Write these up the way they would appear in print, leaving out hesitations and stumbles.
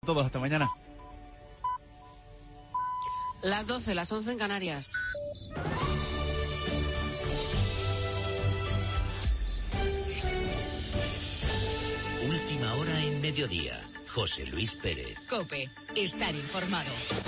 Todos, hasta mañana. Las 12, las 11 en Canarias. Última hora en mediodía. José Luis Pérez. COPE. Estar informado.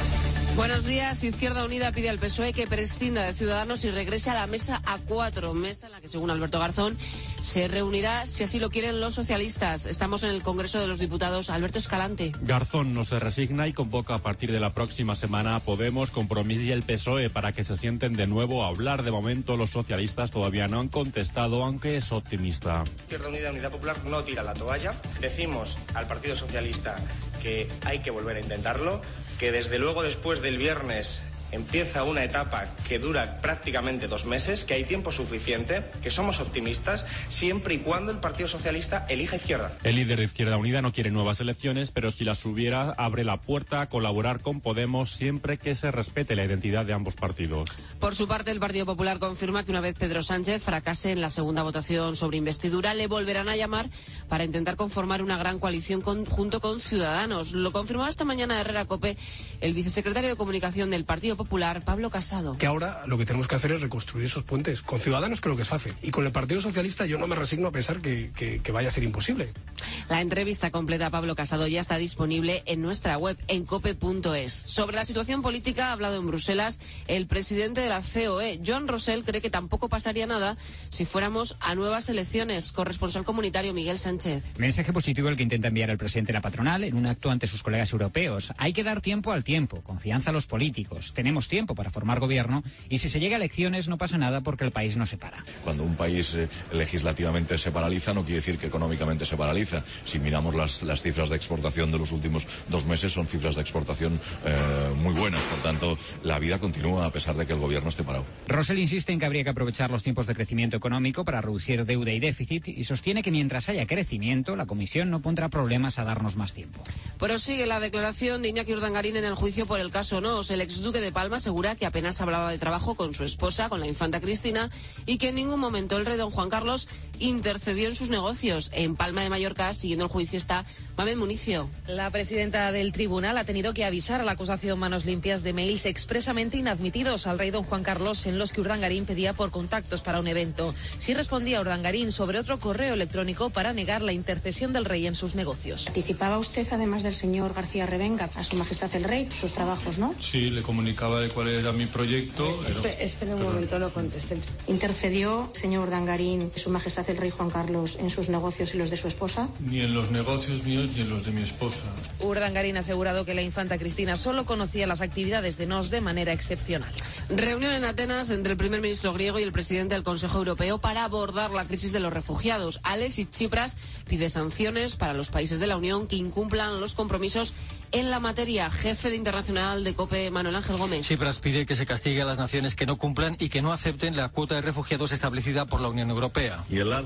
Buenos días. Izquierda Unida pide al PSOE que prescinda de Ciudadanos y regrese a la mesa A4, mesa en la que, según Alberto Garzón, se reunirá, si así lo quieren, los socialistas. Estamos en el Congreso de los Diputados. Alberto Escalante. Garzón no se resigna y convoca a partir de la próxima semana a Podemos, Compromís y el PSOE para que se sienten de nuevo a hablar. De momento, los socialistas todavía no han contestado, aunque es optimista. Izquierda Unida, Unidad Popular no tira la toalla. Decimos al Partido Socialista que hay que volver a intentarlo, que desde luego después del viernes empieza una etapa que dura prácticamente 2 meses, que hay tiempo suficiente, que somos optimistas, siempre y cuando el Partido Socialista elija izquierda. El líder de Izquierda Unida no quiere nuevas elecciones, pero si las hubiera, abre la puerta a colaborar con Podemos siempre que se respete la identidad de ambos partidos. Por su parte, el Partido Popular confirma que una vez Pedro Sánchez fracase en la segunda votación sobre investidura, le volverán a llamar para intentar conformar una gran coalición junto con Ciudadanos. Lo confirmaba esta mañana Herrera Cope el vicesecretario de Comunicación del Partido Popular, Pablo Casado. Que ahora lo que tenemos que hacer es reconstruir esos puentes. Con Ciudadanos creo que es fácil. Y con el Partido Socialista yo no me resigno a pensar que vaya a ser imposible. La entrevista completa a Pablo Casado ya está disponible en nuestra web, en cope.es. Sobre la situación política ha hablado en Bruselas el presidente de la COE, Joan Rosell, cree que tampoco pasaría nada si fuéramos a nuevas elecciones. Corresponsal comunitario Miguel Sánchez. Mensaje positivo el que intenta enviar el presidente de la patronal en un acto ante sus colegas europeos. Hay que dar tiempo al tiempo, confianza a los políticos. Tenemos tiempo para formar gobierno y si se llega a elecciones no pasa nada porque el país no se para. Cuando un país legislativamente se paraliza no quiere decir que económicamente se paraliza. Si miramos las cifras de exportación de los últimos 2 meses son cifras de exportación muy buenas. Por tanto, la vida continúa a pesar de que el gobierno esté parado. Rosell insiste en que habría que aprovechar los tiempos de crecimiento económico para reducir deuda y déficit y sostiene que mientras haya crecimiento la Comisión no pondrá problemas a darnos más tiempo. Prosigue la declaración de Iñaki Urdangarín en el juicio por el caso Noos. El exduque de Palma asegura que apenas hablaba de trabajo con su esposa, con la infanta Cristina, y que en ningún momento el rey don Juan Carlos intercedió en sus negocios. En Palma de Mallorca, siguiendo el juicio, está Mamen Municio. La presidenta del tribunal ha tenido que avisar a la acusación Manos Limpias de mails expresamente inadmitidos al rey don Juan Carlos en los que Urdangarín pedía por contactos para un evento. Sí respondía Urdangarín sobre otro correo electrónico para negar la intercesión del rey en sus negocios. ¿Participaba usted, además del señor García Revenga, a su majestad el rey, sus trabajos, no? Sí, le comunicaba de cuál era mi proyecto. Espera un momento, no conteste. ¿Intercedió, señor Urdangarín, su majestad el rey Juan Carlos en sus negocios y los de su esposa? Ni en los negocios míos ni en los de mi esposa. Urdangarín ha asegurado que la infanta Cristina solo conocía las actividades de Noos de manera excepcional. Reunión en Atenas entre el primer ministro griego y el presidente del Consejo Europeo para abordar la crisis de los refugiados. Alexis Tsipras pide sanciones para los países de la Unión que incumplan los compromisos en la materia. Jefe de Internacional de COPE, Manuel Ángel Gómez. Tsipras pide que se castigue a las naciones que no cumplan y que no acepten la cuota de refugiados establecida por la Unión Europea.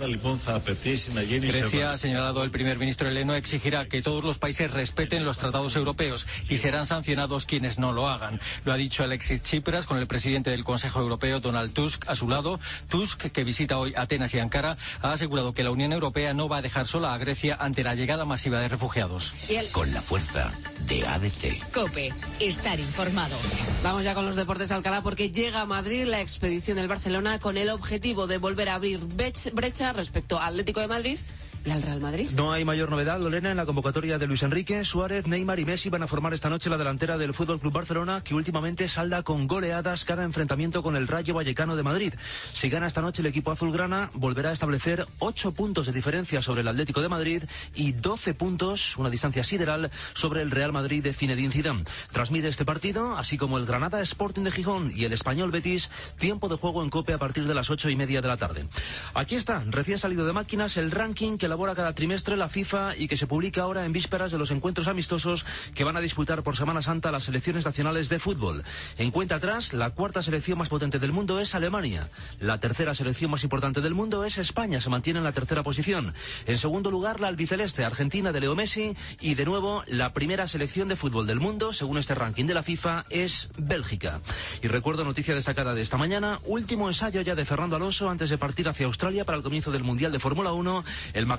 Grecia, ha señalado el primer ministro heleno, exigirá que todos los países respeten los tratados europeos y serán sancionados quienes no lo hagan. Lo ha dicho Alexis Tsipras con el presidente del Consejo Europeo, Donald Tusk, a su lado. Tusk, que visita hoy Atenas y Ankara, ha asegurado que la Unión Europea no va a dejar sola a Grecia ante la llegada masiva de refugiados. Con la fuerza de ABC. COPE. Estar informado. Vamos ya con los deportes, Alcalá, porque llega a Madrid la expedición del Barcelona con el objetivo de volver a abrir brecha respecto al Atlético de Madrid y al Real Madrid. No hay mayor novedad, Lorena, en la convocatoria de Luis Enrique. Suárez, Neymar y Messi van a formar esta noche la delantera del FC Barcelona, que últimamente salda con goleadas cada enfrentamiento con el Rayo Vallecano de Madrid. Si gana esta noche el equipo azulgrana, volverá a establecer 8 puntos de diferencia sobre el Atlético de Madrid y 12 puntos, una distancia sideral, sobre el Real Madrid de Zinedine Zidane. Transmite este partido, así como el Granada Sporting de Gijón y el Español Betis, tiempo de juego en COPE a partir de las 8:30 de la tarde. Aquí está, recién salido de máquinas, el ranking que elabora cada trimestre la FIFA y que se publica ahora en vísperas de los encuentros amistosos que van a disputar por Semana Santa las selecciones nacionales de fútbol. En cuenta atrás, la cuarta selección más potente del mundo es Alemania. La tercera selección más importante del mundo es España, se mantiene en la tercera posición. En segundo lugar, la albiceleste Argentina de Leo Messi, y de nuevo la primera selección de fútbol del mundo, según este ranking de la FIFA, es Bélgica. Y recuerdo, noticia destacada de esta mañana, último ensayo ya de Fernando Alonso antes de partir hacia Australia para el comienzo del Mundial de Fórmula 1. El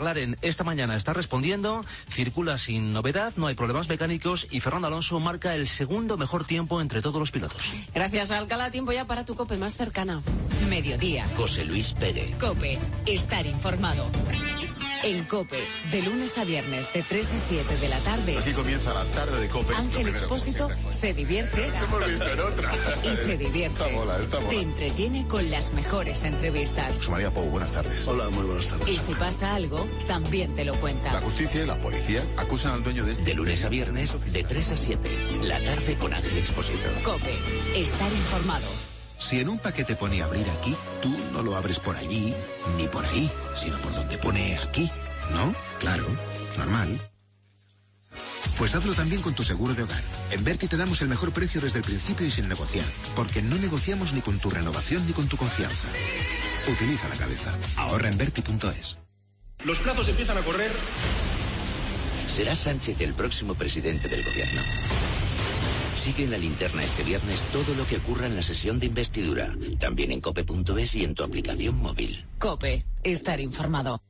McLaren esta mañana está respondiendo, circula sin novedad, no hay problemas mecánicos y Fernando Alonso marca el segundo mejor tiempo entre todos los pilotos. Gracias, Alcalá. Tiempo ya para tu COPE más cercana. Mediodía. José Luis Pérez. COPE. Estar informado. En COPE, de lunes a viernes, de 3 a 7 de la tarde. Aquí comienza la tarde de COPE. Ángel Expósito se divierte. Se hemos visto en otra. Y te divierte. Está mola. Te entretiene con las mejores entrevistas. José María Pou, buenas tardes. Hola, muy buenas tardes. Y si pasa algo, también te lo cuenta. La justicia y la policía acusan al dueño de De lunes a viernes, de 3 a 7. La tarde con Ángel Expósito. COPE. Estar informado. Si en un paquete pone abrir aquí, tú no lo abres por allí ni por ahí, sino por donde pone aquí, ¿no? Claro, normal. Pues hazlo también con tu seguro de hogar. En Verti te damos el mejor precio desde el principio y sin negociar, porque no negociamos ni con tu renovación ni con tu confianza. Utiliza la cabeza. Ahorra en Verti.es. Los plazos empiezan a correr. ¿Será Sánchez el próximo presidente del gobierno? Sigue en la linterna este viernes todo lo que ocurra en la sesión de investidura. También en cope.es y en tu aplicación móvil. COPE. Estar informado.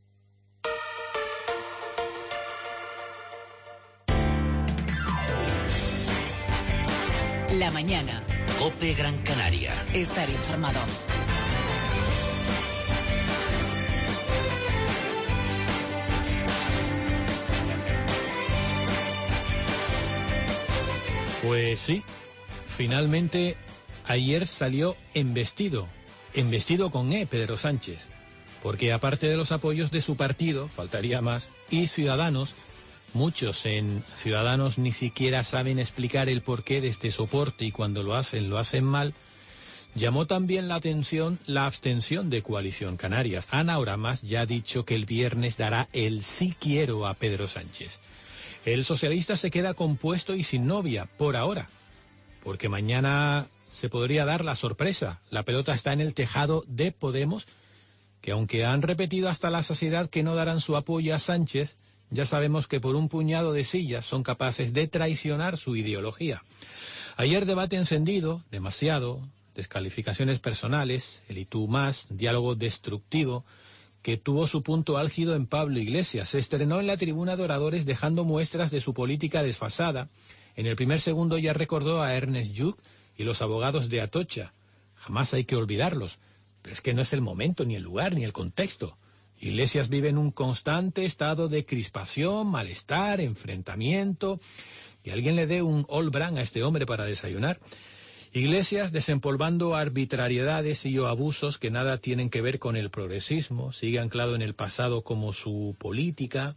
La mañana. COPE Gran Canaria. Estar informado. Pues sí, finalmente ayer salió embestido con Pedro Sánchez, porque aparte de los apoyos de su partido, faltaría más, y Ciudadanos, muchos en Ciudadanos ni siquiera saben explicar el porqué de este soporte y cuando lo hacen mal, llamó también la atención la abstención de Coalición Canarias. Ana Oramas ya ha dicho que el viernes dará el sí quiero a Pedro Sánchez. El socialista se queda compuesto y sin novia, por ahora, porque mañana se podría dar la sorpresa. La pelota está en el tejado de Podemos, que aunque han repetido hasta la saciedad que no darán su apoyo a Sánchez, ya sabemos que por un puñado de sillas son capaces de traicionar su ideología. Ayer debate encendido, demasiado, descalificaciones personales, el y tú más, diálogo destructivo, que tuvo su punto álgido en Pablo Iglesias. Se estrenó en la tribuna de oradores dejando muestras de su política desfasada. En el primer segundo ya recordó a Ernest Lluch y los abogados de Atocha. Jamás hay que olvidarlos, pero es que no es el momento, ni el lugar, ni el contexto. Iglesias vive en un constante estado de crispación, malestar, enfrentamiento. Que alguien le dé un All Brand a este hombre para desayunar. Iglesias desempolvando arbitrariedades y o abusos que nada tienen que ver con el progresismo, sigue anclado en el pasado como su política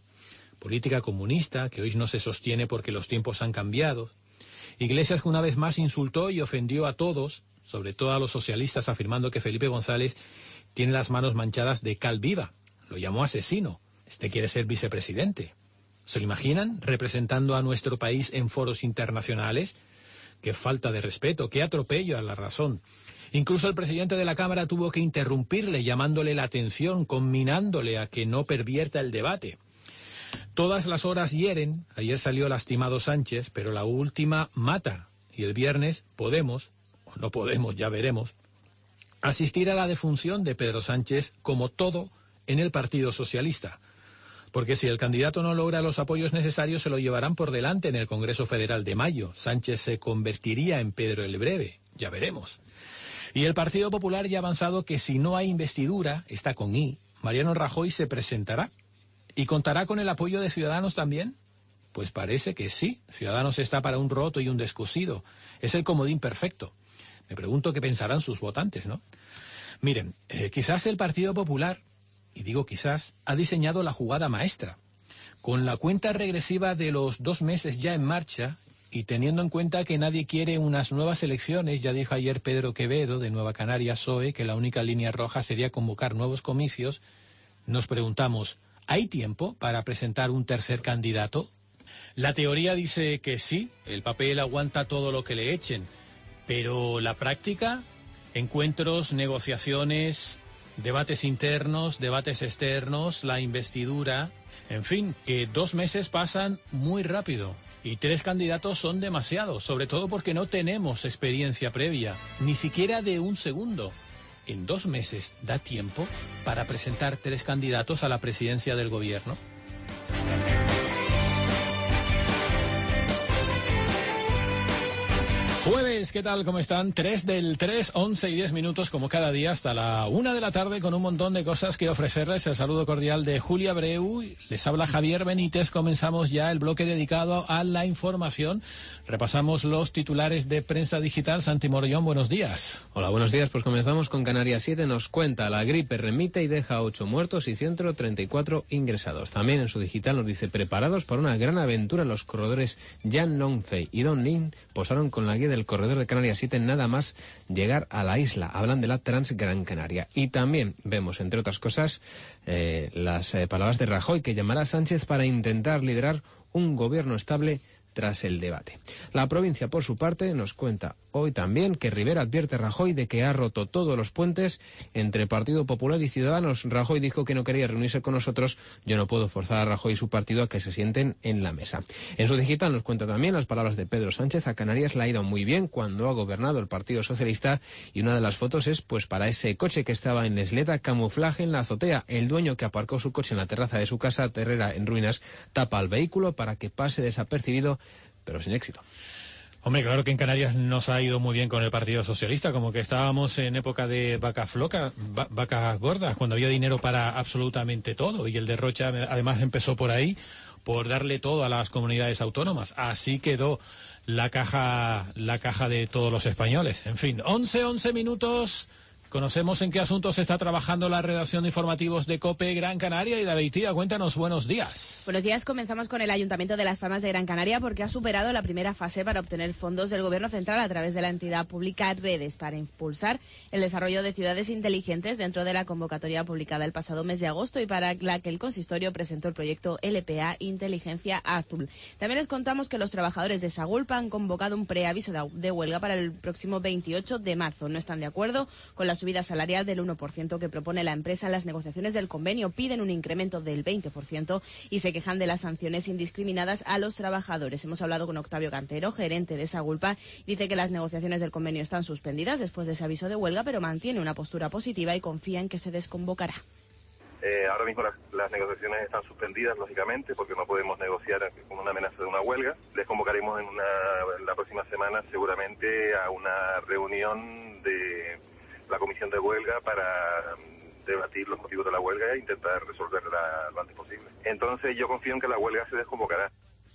comunista, que hoy no se sostiene porque los tiempos han cambiado. Iglesias que una vez más insultó y ofendió a todos, sobre todo a los socialistas, afirmando que Felipe González tiene las manos manchadas de cal viva. Lo llamó asesino. Este quiere ser vicepresidente. ¿Se lo imaginan representando a nuestro país en foros internacionales? Qué falta de respeto, qué atropello a la razón. Incluso el presidente de la Cámara tuvo que interrumpirle, llamándole la atención, conminándole a que no pervierta el debate. Todas las horas hieren. Ayer salió lastimado Sánchez, pero la última mata. Y el viernes podemos, o no podemos, ya veremos, asistir a la defunción de Pedro Sánchez como todo en el Partido Socialista. Porque si el candidato no logra los apoyos necesarios, se lo llevarán por delante en el Congreso Federal de mayo. Sánchez se convertiría en Pedro el Breve, ya veremos. Y el Partido Popular ya ha avanzado que si no hay investidura, está con I, Mariano Rajoy se presentará. ¿Y contará con el apoyo de Ciudadanos también? Pues parece que sí. Ciudadanos está para un roto y un descosido. Es el comodín perfecto. Me pregunto qué pensarán sus votantes, ¿no? Miren, quizás el Partido Popular, y digo quizás, ha diseñado la jugada maestra. Con la cuenta regresiva de los 2 meses ya en marcha y teniendo en cuenta que nadie quiere unas nuevas elecciones, ya dijo ayer Pedro Quevedo de Nueva Canarias PSOE que la única línea roja sería convocar nuevos comicios, nos preguntamos, ¿hay tiempo para presentar un tercer candidato? La teoría dice que sí, el papel aguanta todo lo que le echen, pero la práctica, encuentros, negociaciones, debates internos, debates externos, la investidura, en fin, que 2 meses pasan muy rápido y 3 candidatos son demasiados, sobre todo porque no tenemos experiencia previa, ni siquiera de un segundo. en 2 meses da tiempo para presentar 3 candidatos a la presidencia del gobierno. Jueves, ¿qué tal? ¿Cómo están? 3 del 3, 11 y 10 minutos como cada día hasta la 1 de la tarde con un montón de cosas que ofrecerles. El saludo cordial de Julia Abreu. Les habla Javier Benítez. Comenzamos ya el bloque dedicado a la información. Repasamos los titulares de prensa digital. Santi Morellón, buenos días. Hola, buenos días. Pues comenzamos con Canarias 7. Nos cuenta: la gripe remite y deja 8 muertos y 134 ingresados. También en su digital nos dice: preparados para una gran aventura, los corredores Jan Longfei y Don Lin posaron con la guía del corredor de Canarias 7 nada más llegar a la isla. Hablan de la Trans Gran Canaria. Y también vemos, entre otras cosas, las palabras de Rajoy, que llamará a Sánchez para intentar liderar un gobierno estable tras el debate. La provincia, por su parte, nos cuenta hoy también que Rivera advierte a Rajoy de que ha roto todos los puentes entre Partido Popular y Ciudadanos. Rajoy dijo que no quería reunirse con nosotros. Yo no puedo forzar a Rajoy y su partido a que se sienten en la mesa. En su digital nos cuenta también las palabras de Pedro Sánchez. A Canarias le ha ido muy bien cuando ha gobernado el Partido Socialista, y una de las fotos es pues para ese coche que estaba en Lesleta, camuflaje en la azotea. El dueño, que aparcó su coche en la terraza de su casa terrera en ruinas, tapa al vehículo para que pase desapercibido, pero sin éxito. Hombre, claro que en Canarias nos ha ido muy bien con el Partido Socialista, como que estábamos en época de vacas gordas, cuando había dinero para absolutamente todo, y el derroche además empezó por ahí, por darle todo a las comunidades autónomas. Así quedó la caja de todos los españoles. En fin, 11 minutos. Conocemos en qué asuntos está trabajando la redacción de informativos de COPE Gran Canaria. Y David Tía, cuéntanos, buenos días. Buenos días, comenzamos con el Ayuntamiento de Las Palmas de Gran Canaria, porque ha superado la primera fase para obtener fondos del Gobierno Central a través de la entidad pública Redes para impulsar el desarrollo de ciudades inteligentes dentro de la convocatoria publicada el pasado mes de agosto y para la que el consistorio presentó el proyecto LPA Inteligencia Azul. También les contamos que los trabajadores de Sagulpa han convocado un preaviso de huelga para el próximo 28 de marzo. No están de acuerdo con la subida salarial del 1% que propone la empresa en las negociaciones del convenio. Piden un incremento del 20% y se quejan de las sanciones indiscriminadas a los trabajadores. Hemos hablado con Octavio Cantero, gerente de Sagulpa. Dice que las negociaciones del convenio están suspendidas después de ese aviso de huelga, pero mantiene una postura positiva y confía en que se desconvocará. Ahora mismo las negociaciones están suspendidas, lógicamente, porque no podemos negociar con una amenaza de una huelga. Les convocaremos en la próxima semana seguramente a una reunión de la comisión de huelga para debatir los motivos de la huelga e intentar resolverla lo antes posible. Entonces yo confío en que la huelga se desconvocará.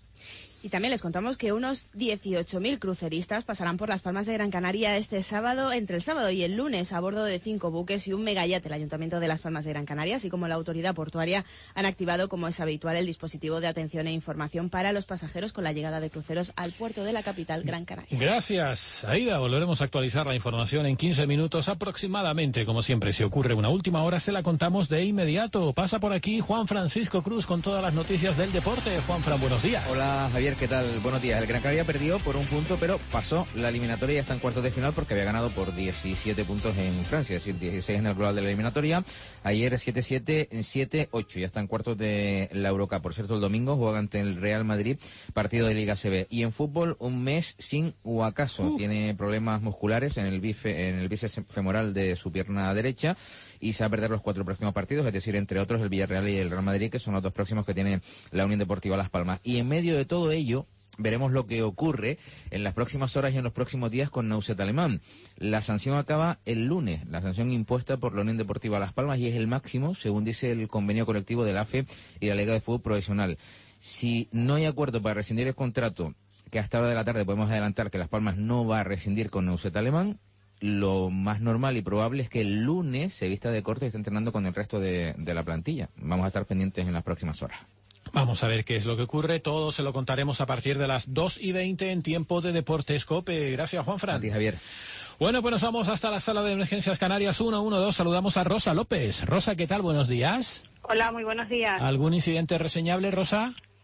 Y también les contamos que unos 18.000 cruceristas pasarán por Las Palmas de Gran Canaria este sábado, entre el sábado y el lunes, a bordo de 5 buques y un megayate. El Ayuntamiento de Las Palmas de Gran Canaria, así como la autoridad portuaria, han activado, como es habitual, el dispositivo de atención e información para los pasajeros con la llegada de cruceros al puerto de la capital, Gran Canaria. Gracias, Aida. Volveremos a actualizar la información en 15 minutos aproximadamente. Como siempre, si ocurre una última hora, se la contamos de inmediato. Pasa por aquí Juan Francisco Cruz con todas las noticias del deporte. Juanfran, buenos días. Hola, Javier. ¿Qué tal? Buenos días. El Gran Canaria perdió por un punto, pero pasó la eliminatoria y está en cuartos de final porque había ganado por 17 puntos en Francia, es decir, 16 en el global de la eliminatoria. Ayer 7-7, 7-8, ya está en cuartos de la Eurocup. Por cierto, el domingo juega ante el Real Madrid, partido de Liga CB. Y en fútbol, un mes sin Huacaso. Tiene problemas musculares en el bíceps femoral de su pierna derecha y se va a perder los 4 próximos partidos, es decir, entre otros el Villarreal y el Real Madrid, que son los 2 próximos que tiene la Unión Deportiva Las Palmas. Y en medio de todo ello, veremos lo que ocurre en las próximas horas y en los próximos días con Neuset Alemán. La sanción acaba el lunes, la sanción impuesta por la Unión Deportiva Las Palmas, y es el máximo, según dice el convenio colectivo de la AFE y la Liga de Fútbol Profesional. Si no hay acuerdo para rescindir el contrato, que hasta hora de la tarde podemos adelantar que Las Palmas no va a rescindir con Neuset Alemán, lo más normal y probable es que el lunes se vista de corte y esté entrenando con el resto de la plantilla. Vamos a estar pendientes en las próximas horas. Vamos a ver qué es lo que ocurre. Todo se lo contaremos a partir de las 2:20 en tiempo de Deportes COPE. Gracias, Juanfran. A ti, Javier. Bueno, pues nos vamos hasta la sala de emergencias Canarias 112. Saludamos a Rosa López. Rosa, ¿qué tal? Buenos días. Hola, muy buenos días. ¿Algún incidente reseñable, Rosa?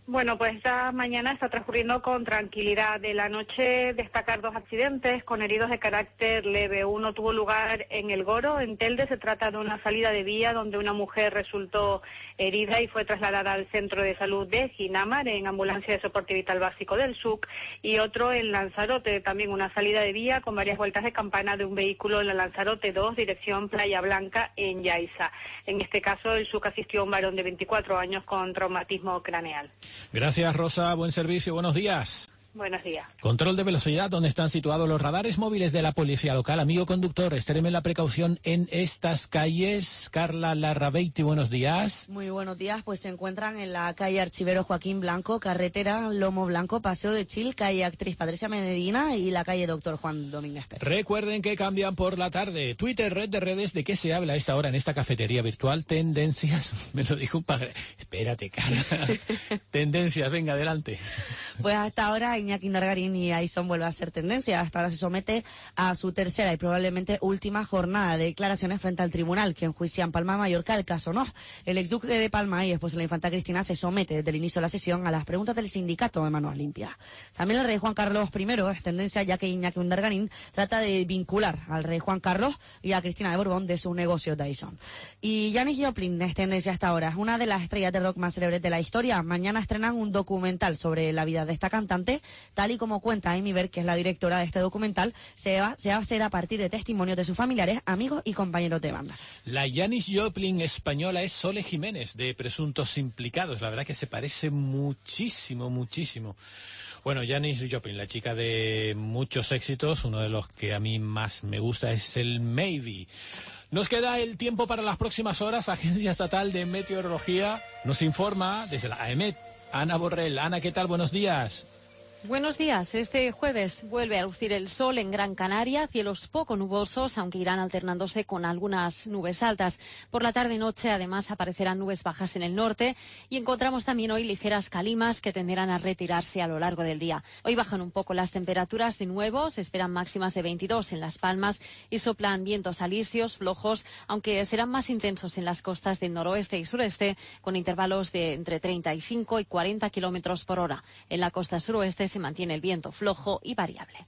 Bueno, pues esta mañana está transcurriendo con tranquilidad. De la noche destacar 2 accidentes con heridos de carácter leve. Uno tuvo lugar en El Goro, en Telde. Se trata de una salida de vía donde una mujer resultó herida y fue trasladada al centro de salud de Ginamar en ambulancia de soporte vital básico del SUC. Y otro en Lanzarote, también una salida de vía con varias vueltas de campana de un vehículo en la Lanzarote 2, dirección Playa Blanca en Yaiza. En este caso, el SUC asistió a un varón de 24 años con traumatismo craneal. Gracias, Rosa. Buen servicio. Buenos días. Buenos días. Control de velocidad, ¿dónde están situados los radares móviles de la policía local? Amigo conductor, extreme la precaución en estas calles. Carla Larrabeiti, buenos días. Muy buenos días, pues se encuentran en la calle Archivero Joaquín Blanco, carretera Lomo Blanco, Paseo de Chil, calle Actriz Patricia Medina y la calle Doctor Juan Domínguez Pérez. Recuerden que cambian por la tarde. Twitter, red de redes, ¿de qué se habla a esta hora en esta cafetería virtual? Tendencias, me lo dijo un padre. Espérate, Carla. Tendencias, venga, adelante. Pues hasta ahora Iñaki Nargarín y Aison vuelve a ser tendencia. Hasta ahora se somete a su tercera y probablemente última jornada de declaraciones frente al tribunal que enjuicia en Palma de Mallorca el caso No. El exduque de Palma y después la infanta Cristina se somete desde el inicio de la sesión a las preguntas del sindicato de Manos Limpias. También el rey Juan Carlos I es tendencia, ya que Iñaki Nargarín trata de vincular al rey Juan Carlos y a Cristina de Borbón de sus negocios de Aison. Y Janis Joplin es tendencia hasta ahora. Es una de las estrellas de rock más célebres de la historia. Mañana estrenan un documental sobre la vida de esta cantante, tal y como cuenta Amy Berg, que es la directora de este documental. Se va a hacer a partir de testimonios de sus familiares, amigos y compañeros de banda. La Janis Joplin española es Sole Jiménez, de Presuntos Implicados. La verdad que se parece muchísimo, muchísimo. Bueno, Janis Joplin, la chica de muchos éxitos, uno de los que a mí más me gusta es el Maybe. Nos queda el tiempo para las próximas horas. Agencia Estatal de Meteorología nos informa desde la AEMET. Ana Borrell. Ana, ¿qué tal? Buenos días. Buenos días. Este jueves vuelve a lucir el sol en Gran Canaria, cielos poco nubosos, aunque irán alternándose con algunas nubes altas. Por la tarde y noche, además, aparecerán nubes bajas en el norte y encontramos también hoy ligeras calimas que tenderán a retirarse a lo largo del día. Hoy bajan un poco las temperaturas de nuevo, se esperan máximas de 22 en Las Palmas y soplan vientos alisios, flojos, aunque serán más intensos en las costas del noroeste y sureste, con intervalos de entre 35 y 40 kilómetros por hora. En la costa suroeste se mantiene el viento flojo y variable.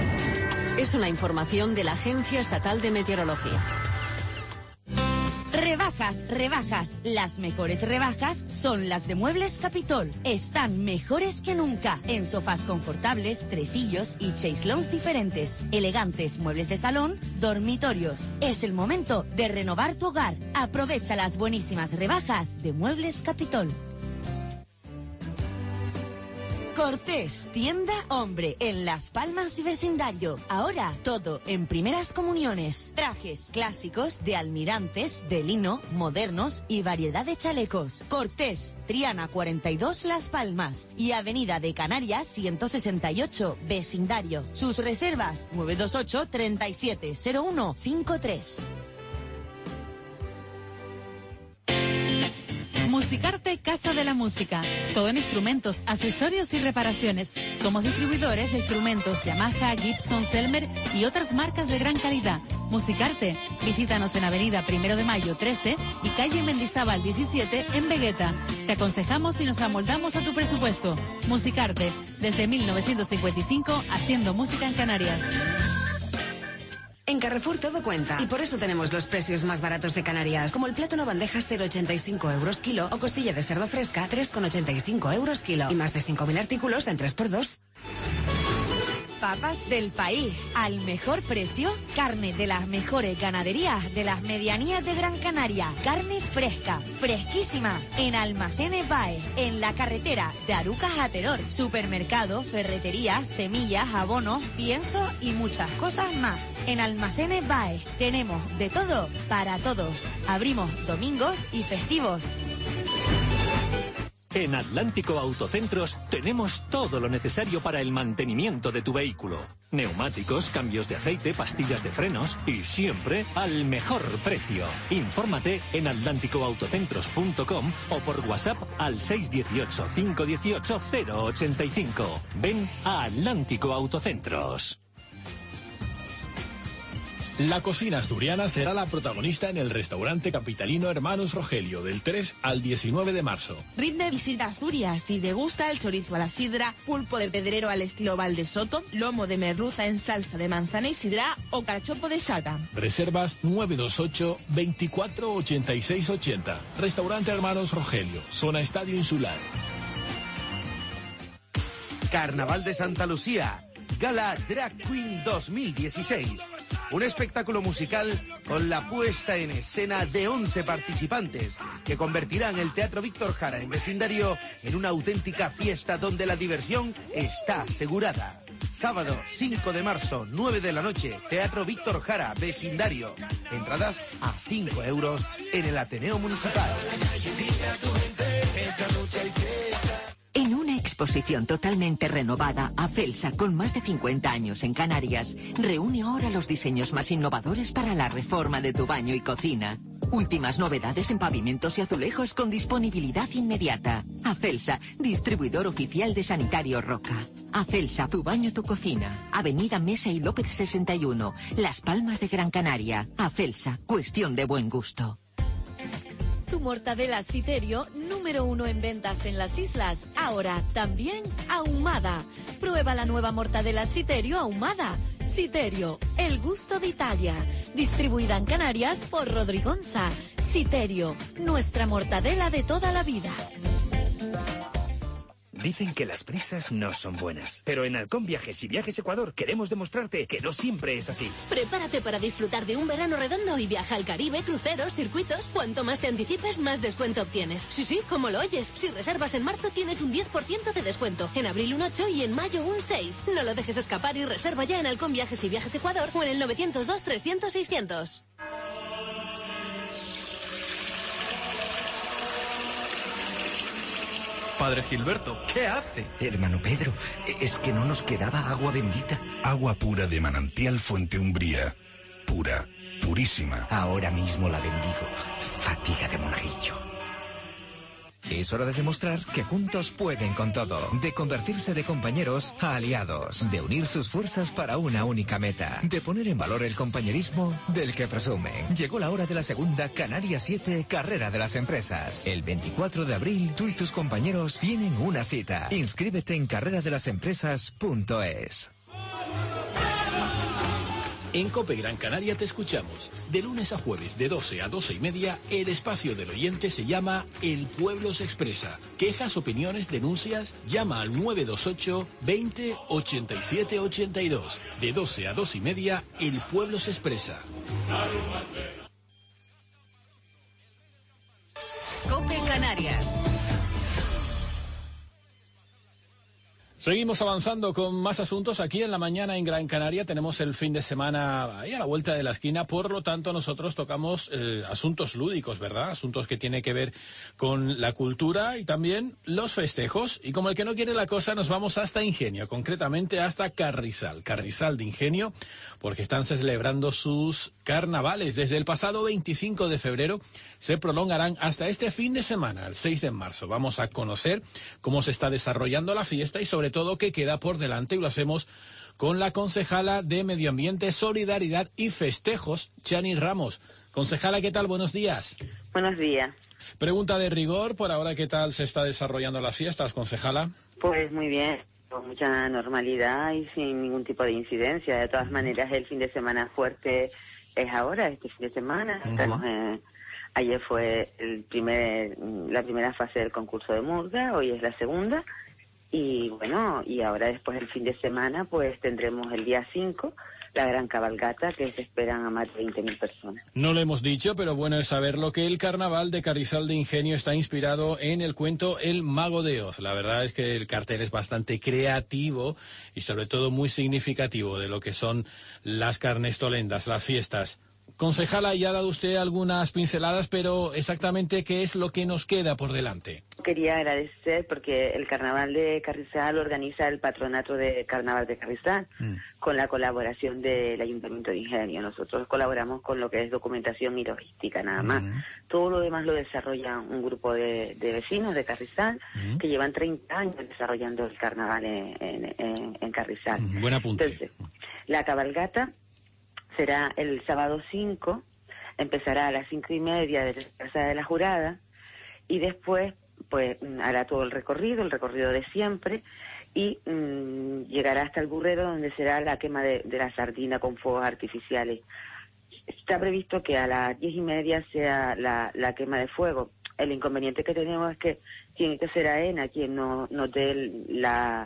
Es una información de la Agencia Estatal de Meteorología. Rebajas, rebajas. Las mejores rebajas son las de Muebles Capitol. Están mejores que nunca. En sofás confortables, tresillos y chaiselons diferentes. Elegantes muebles de salón, dormitorios. Es el momento de renovar tu hogar. Aprovecha las buenísimas rebajas de Muebles Capitol. Cortés, tienda hombre, en Las Palmas y vecindario. Ahora, todo en primeras comuniones. Trajes clásicos de almirantes, de lino, modernos y variedad de chalecos. Cortés, Triana 42 Las Palmas y Avenida de Canarias 168, vecindario. Sus reservas, 928 370153. Musicarte Casa de la Música. Todo en instrumentos, accesorios y reparaciones. Somos distribuidores de instrumentos Yamaha, Gibson, Selmer y otras marcas de gran calidad. Musicarte. Visítanos en Avenida 1 de Mayo 13 y calle Mendizábal 17 en Vegueta. Te aconsejamos y nos amoldamos a tu presupuesto. Musicarte. Desde 1955 haciendo música en Canarias. En Carrefour todo cuenta y por eso tenemos los precios más baratos de Canarias, como el plátano bandeja 0,85 euros kilo o costilla de cerdo fresca 3,85 euros kilo y más de 5.000 artículos en 3x2. Papas del país, al mejor precio, carne de las mejores ganaderías de las medianías de Gran Canaria, carne fresca, fresquísima, en Almacenes Bae, en la carretera de Arucas a Teror, supermercado, ferretería, semillas, abonos, pienso y muchas cosas más. En Almacenes Bae tenemos de todo para todos. Abrimos domingos y festivos. En Atlántico Autocentros tenemos todo lo necesario para el mantenimiento de tu vehículo. Neumáticos, cambios de aceite, pastillas de frenos y siempre al mejor precio. Infórmate en atlánticoautocentros.com o por WhatsApp al 618 518 085. Ven a Atlántico Autocentros. La cocina asturiana será la protagonista en el restaurante capitalino Hermanos Rogelio del 3 al 19 de marzo. Rinde visita Asturias y degusta el chorizo a la sidra, pulpo de pedrero al estilo Valdesoto, lomo de merluza en salsa de manzana y sidra o cachopo de sata. Reservas 928 24 86 80. Restaurante Hermanos Rogelio, zona Estadio Insular. Carnaval de Santa Lucía, Gala Drag Queen 2016. Un espectáculo musical con la puesta en escena de 11 participantes que convertirán el Teatro Víctor Jara en vecindario en una auténtica fiesta donde la diversión está asegurada. Sábado 5 de marzo, 9 de la noche, Teatro Víctor Jara, vecindario. Entradas a 5 euros en el Ateneo Municipal. En una exposición totalmente renovada, Afelsa, con más de 50 años en Canarias, reúne ahora los diseños más innovadores para la reforma de tu baño y cocina. Últimas novedades en pavimentos y azulejos con disponibilidad inmediata. Afelsa, distribuidor oficial de Sanitario Roca. Afelsa, tu baño, tu cocina. Avenida Mesa y López 61, Las Palmas de Gran Canaria. Afelsa, cuestión de buen gusto. Tu mortadela Siterio, número 1 en ventas en las islas, ahora también ahumada. Prueba la nueva mortadela Siterio ahumada. Siterio, el gusto de Italia. Distribuida en Canarias por Rodrigonza. Siterio, nuestra mortadela de toda la vida. Dicen que las prisas no son buenas, pero en Halcón Viajes y Viajes Ecuador queremos demostrarte que no siempre es así. Prepárate para disfrutar de un verano redondo y viaja al Caribe, cruceros, circuitos. Cuanto más te anticipes, más descuento obtienes. Sí, como lo oyes. Si reservas en marzo tienes un 10% de descuento. En abril un 8 y en mayo un 6. No lo dejes escapar y reserva ya en Halcón Viajes y Viajes Ecuador o en el 902-300-600. Padre Gilberto, ¿qué hace? Hermano Pedro, es que no nos quedaba agua bendita. Agua pura de manantial Fuente Umbría. Pura, purísima. Ahora mismo la bendigo. Fatiga de monaguillo. Es hora de demostrar que juntos pueden con todo, de convertirse de compañeros a aliados, de unir sus fuerzas para una única meta, de poner en valor el compañerismo del que presumen. Llegó la hora de la segunda Canarias 7 Carrera de las Empresas. El 24 de abril, tú y tus compañeros tienen una cita. Inscríbete en carreradelasempresas.es. En COPE Gran Canaria te escuchamos. De lunes a jueves, de 12 a 12 y media, el espacio del oyente se llama El Pueblo se expresa. Quejas, opiniones, denuncias, llama al 928 20 87 82. De 12 a 2 y media, El Pueblo se expresa. COPE Canarias. Seguimos avanzando con más asuntos aquí en la mañana en Gran Canaria. Tenemos el fin de semana ahí a la vuelta de la esquina, por lo tanto nosotros tocamos asuntos lúdicos, ¿verdad? Asuntos que tienen que ver con la cultura y también los festejos. Y como el que no quiere la cosa, nos vamos hasta Ingenio, concretamente hasta Carrizal de Ingenio, porque están celebrando sus carnavales. Desde el pasado 25 de febrero se prolongarán hasta este fin de semana, el 6 de marzo. Vamos a conocer cómo se está desarrollando la fiesta y sobre todo qué queda por delante, y lo hacemos con la concejala de Medio Ambiente, Solidaridad y Festejos, Chani Ramos. Concejala, ¿qué tal? Buenos días. Buenos días. Pregunta de rigor, por ahora, ¿qué tal se está desarrollando las fiestas, concejala? Pues muy bien, con mucha normalidad y sin ningún tipo de incidencia. De todas maneras, el fin de semana fuerte es ahora, este fin de semana. Estamos ayer fue la primera fase del concurso de Murga, hoy es la segunda. Y bueno, y ahora después del fin de semana, pues tendremos el día 5 la gran cabalgata, que se esperan a más de 20.000 personas. No lo hemos dicho, pero bueno es saberlo, que el carnaval de Carrizal de Ingenio está inspirado en el cuento El Mago de Oz. La verdad es que el cartel es bastante creativo y sobre todo muy significativo de lo que son las carnestolendas, las fiestas. Concejala, ya ha dado usted algunas pinceladas, pero exactamente qué es lo que nos queda por delante. Quería agradecer porque el Carnaval de Carrizal organiza el Patronato de Carnaval de Carrizal con la colaboración del Ayuntamiento de Ingenio. Nosotros colaboramos con lo que es documentación y logística, nada más. Todo lo demás lo desarrolla un grupo de vecinos de Carrizal que llevan 30 años desarrollando el carnaval en Carrizal. Buen apunte. Entonces, la cabalgata será el sábado 5, empezará a las 5:30 de la Plaza de la Jurada, y después pues hará todo el recorrido de siempre, y llegará hasta el Burrero, donde será la quema de la sardina con fuegos artificiales. Está previsto que a las 10:30 sea la quema de fuego. El inconveniente que tenemos es que tiene que ser AENA quien nos dé la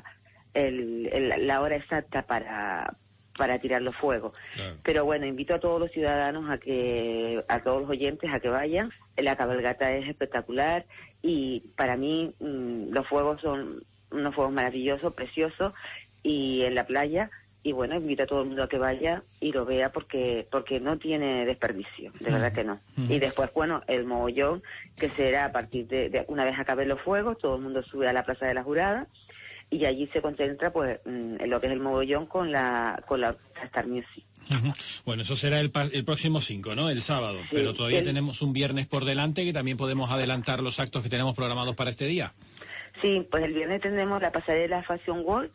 hora exacta para tirar los fuegos. Claro. Pero bueno, invito a todos los ciudadanos a todos los oyentes a que vayan. La cabalgata es espectacular, y para mí los fuegos son unos fuegos maravillosos, preciosos, y en la playa. Y bueno, invito a todo el mundo a que vaya y lo vea, porque no tiene desperdicio, de verdad que no. Y después, bueno, el mogollón, que será a partir de una vez acaben los fuegos, todo el mundo sube a la Plaza de la Jurada, y allí se concentra pues en lo que es el mogollón con la Star Music. Bueno, eso será el próximo 5, ¿no? El sábado. Sí, pero todavía tenemos un viernes por delante, que también podemos adelantar los actos que tenemos programados para este día. Sí, pues el viernes tendremos la pasarela Fashion World.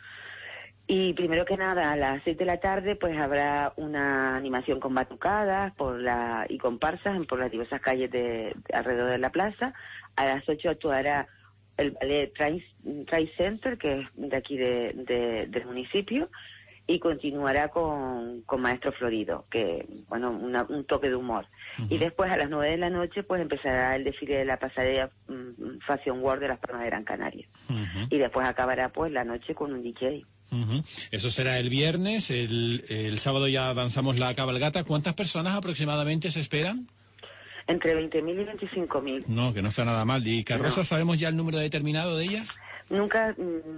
Y primero que nada, a las 6 de la tarde, pues habrá una animación con batucadas y comparsas por las diversas calles alrededor de la plaza. A las 8 actuará el ballet Train Center, que es de aquí del municipio, y continuará con Maestro Florido, que, bueno, un toque de humor. Y después a las 9 de la noche, pues empezará el desfile de la pasarela Fashion World de las Palmas de Gran Canaria. Y después acabará pues la noche con un DJ. Eso será el viernes. El sábado ya avanzamos la cabalgata. ¿Cuántas personas aproximadamente se esperan? Entre 20.000 y 25.000. No, que no está nada mal. ¿Y carrozas, no sabemos ya el número determinado de ellas? Nunca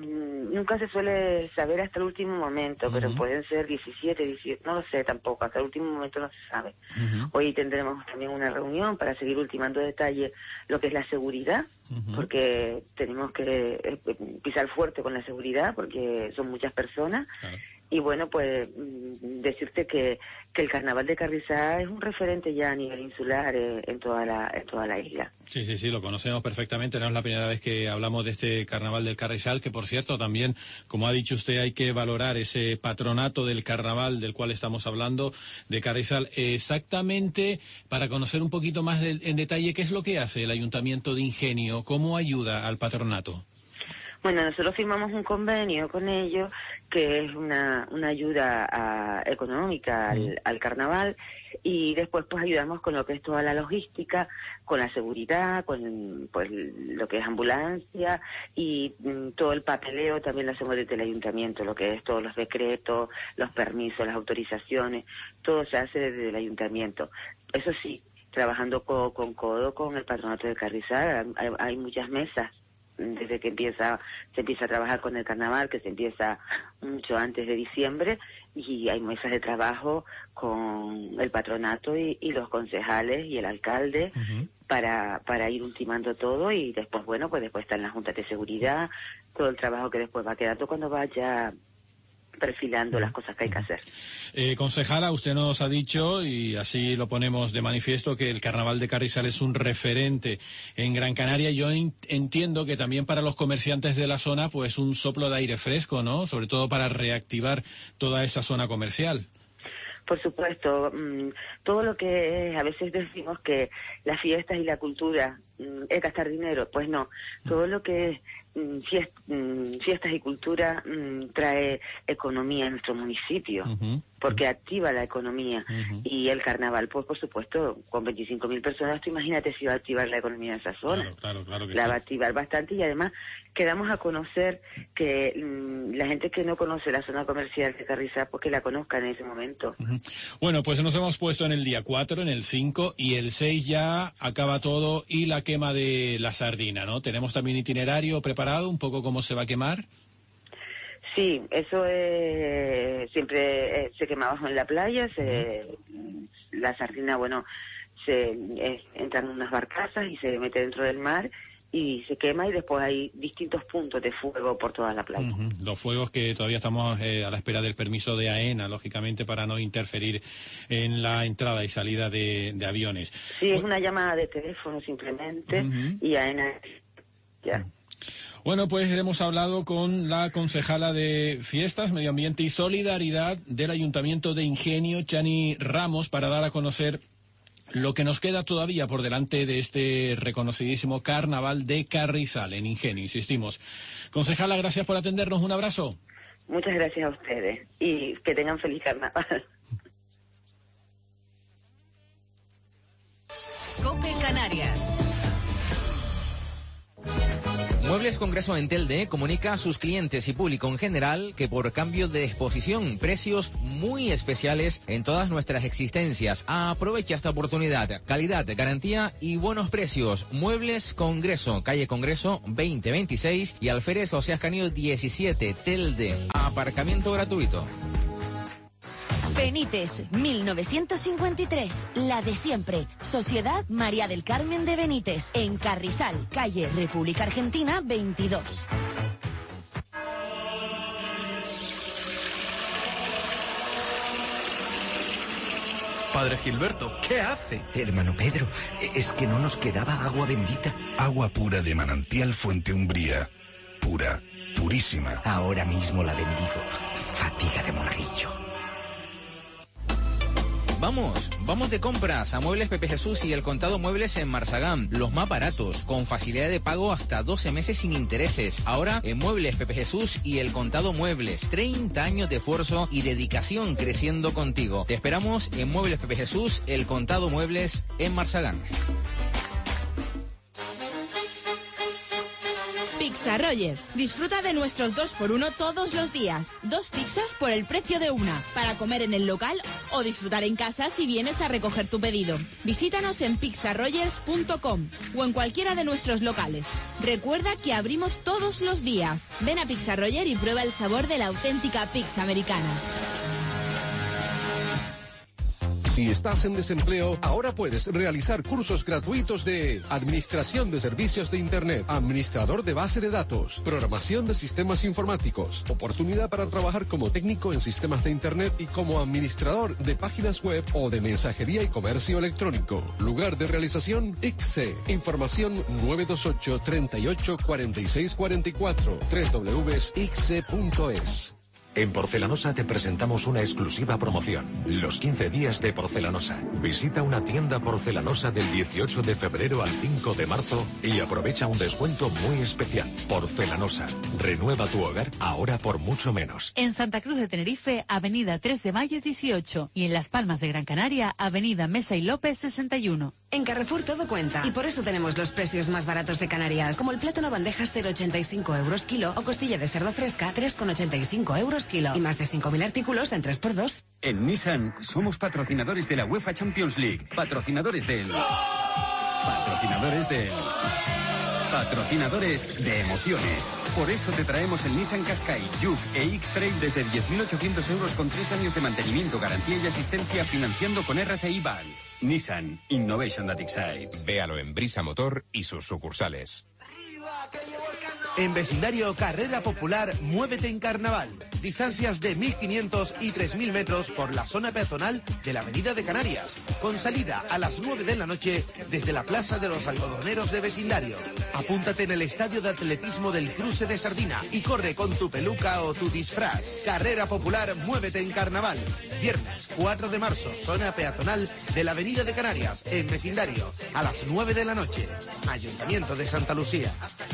se suele saber hasta el último momento, pero pueden ser 17, 18, no lo sé tampoco, hasta el último momento no se sabe. Hoy tendremos también una reunión para seguir ultimando detalles lo que es la seguridad, porque tenemos que pisar fuerte con la seguridad, porque son muchas personas. Claro. Y bueno, pues decirte que el Carnaval de Carrizal es un referente ya a nivel insular en toda la isla. Sí, lo conocemos perfectamente. No es la primera vez que hablamos de este Carnaval del Carrizal, que por cierto también, como ha dicho usted, hay que valorar ese patronato del Carnaval del cual estamos hablando, de Carrizal. Exactamente, para conocer un poquito más en detalle, ¿qué es lo que hace el Ayuntamiento de Ingenio? ¿Cómo ayuda al patronato? Bueno, nosotros firmamos un convenio con ellos, que es una ayuda económica al carnaval, y después pues ayudamos con lo que es toda la logística, con la seguridad, con pues lo que es ambulancia, y todo el papeleo también lo hacemos desde el ayuntamiento, lo que es todos los decretos, los permisos, las autorizaciones, todo se hace desde el ayuntamiento. Eso sí, trabajando codo con codo con el patronato de Carrizal. Hay muchas mesas desde que se empieza a trabajar con el carnaval, que se empieza mucho antes de diciembre, y hay mesas de trabajo con el patronato y los concejales y el alcalde para ir ultimando todo, y después, bueno, pues después están las juntas de seguridad, todo el trabajo que después va quedando cuando vaya perfilando las cosas que hay que hacer. Concejala, usted nos ha dicho, y así lo ponemos de manifiesto, que el Carnaval de Carrizal es un referente en Gran Canaria. Yo entiendo que también para los comerciantes de la zona, pues un soplo de aire fresco, ¿no? Sobre todo para reactivar toda esa zona comercial. Por supuesto, todo lo que a veces decimos que las fiestas y la cultura es gastar dinero, pues no, todo lo que es fiestas y cultura trae economía a nuestro municipio, porque activa la economía. Y el carnaval, pues por supuesto, con 25.000 personas, tú imagínate si va a activar la economía de esa zona. Claro que la va a activar bastante, y además quedamos a conocer que la gente que no conoce la zona comercial de Carrizal, pues que la conozca en ese momento. Bueno, pues nos hemos puesto en el día 4, en el 5, y el 6 ya acaba todo, y la quema de la sardina, ¿no? Tenemos también itinerario preparado, un poco cómo se va a quemar. Sí, eso siempre se quema abajo en la playa, la sardina, bueno, entran en unas barcazas y se mete dentro del mar y se quema, y después hay distintos puntos de fuego por toda la playa. Los fuegos que todavía estamos a la espera del permiso de AENA, lógicamente, para no interferir en la entrada y salida de aviones. Sí, es una llamada de teléfono simplemente, y AENA ya. Bueno, pues hemos hablado con la concejala de Fiestas, Medio Ambiente y Solidaridad del Ayuntamiento de Ingenio, Chani Ramos, para dar a conocer lo que nos queda todavía por delante de este reconocidísimo Carnaval de Carrizal en Ingenio, insistimos. Concejala, gracias por atendernos, un abrazo. Muchas gracias a ustedes y que tengan feliz carnaval. COPE Canarias. Muebles Congreso en Telde comunica a sus clientes y público en general que por cambio de exposición, precios muy especiales en todas nuestras existencias. Aprovecha esta oportunidad. Calidad, garantía y buenos precios. Muebles Congreso, calle Congreso 2026 y Alférez José Ascanio 17, Telde. Aparcamiento gratuito. Benítez, 1953, la de siempre. Sociedad María del Carmen de Benítez, en Carrizal, calle República Argentina 22. Padre Gilberto, ¿qué hace? Hermano Pedro, es que no nos quedaba agua bendita. Agua pura de manantial Fuente Umbría. Pura, purísima. Ahora mismo la bendigo. Fatiga de monaguillo. Vamos de compras a Muebles Pepe Jesús y El Contado Muebles en Marsagán. Los más baratos, con facilidad de pago hasta 12 meses sin intereses. Ahora en Muebles Pepe Jesús y El Contado Muebles. 30 años de esfuerzo y dedicación creciendo contigo. Te esperamos en Muebles Pepe Jesús, El Contado Muebles en Marsagán. Pizza Rogers. Disfruta de nuestros 2x1 todos los días. 2 pizzas por el precio de una. Para comer en el local o disfrutar en casa si vienes a recoger tu pedido. Visítanos en pizzarogers.com o en cualquiera de nuestros locales. Recuerda que abrimos todos los días. Ven a Pizza Roger y prueba el sabor de la auténtica pizza americana. Si estás en desempleo, ahora puedes realizar cursos gratuitos de Administración de Servicios de Internet, Administrador de Base de Datos, Programación de Sistemas Informáticos, oportunidad para trabajar como técnico en sistemas de Internet y como administrador de páginas web o de mensajería y comercio electrónico. Lugar de realización, ICSE. Información 928 38 46 44, www.icse.es. En Porcelanosa te presentamos una exclusiva promoción. Los 15 días de Porcelanosa. Visita una tienda porcelanosa del 18 de febrero al 5 de marzo y aprovecha un descuento muy especial. Porcelanosa. Renueva tu hogar ahora por mucho menos. En Santa Cruz de Tenerife, avenida 3 de Mayo 18. Y en Las Palmas de Gran Canaria, avenida Mesa y López 61. En Carrefour todo cuenta. Y por eso tenemos los precios más baratos de Canarias. Como el plátano bandeja 0,85 euros kilo o costilla de cerdo fresca 3,85 euros kilo. Y más de 5.000 artículos en 3x2. En Nissan somos patrocinadores de la UEFA Champions League. Patrocinadores de emociones. Por eso te traemos el Nissan Qashqai, Juke e X-Trail desde 10.800 euros con 3 años de mantenimiento, garantía y asistencia financiando con RCI Bank. Nissan Innovation that excites. Véalo en Brisa Motor y sus sucursales. En vecindario Carrera Popular, muévete en carnaval. Distancias de 1.500 y 3.000 metros por la zona peatonal de la Avenida de Canarias, con salida a las 9 de la noche desde la Plaza de los Algodoneros de Vecindario. Apúntate en el estadio de atletismo del Cruce de Sardina y corre con tu peluca o tu disfraz. Carrera Popular, muévete en carnaval. Viernes 4 de marzo, zona peatonal de la Avenida de Canarias, en Vecindario, a las 9 de la noche. Ayuntamiento de Santa Lucía.